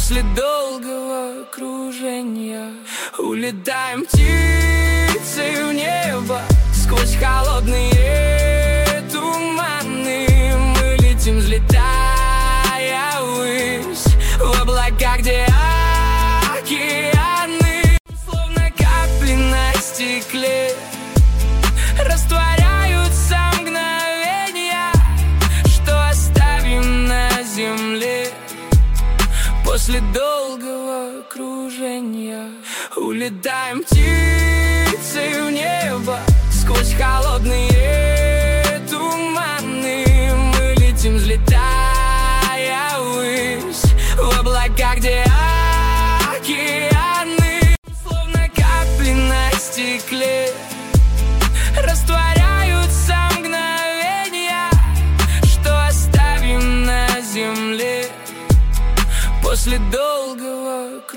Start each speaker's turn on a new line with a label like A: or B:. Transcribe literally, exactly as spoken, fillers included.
A: После долгого кружения улетаем птицей в небо. Сквозь холодные туманы мы летим, взлетая ввысь, в облака, где океаны, словно капли на стекле, растворяются мгновения, что оставим на земле. После долгого кружения улетаем птицей в небо. Сквозь холодные туманы мы летим, взлетая ввысь, в облака, где океаны, словно капли на стекле, растворяются мгновения, что оставим на земле. После долгого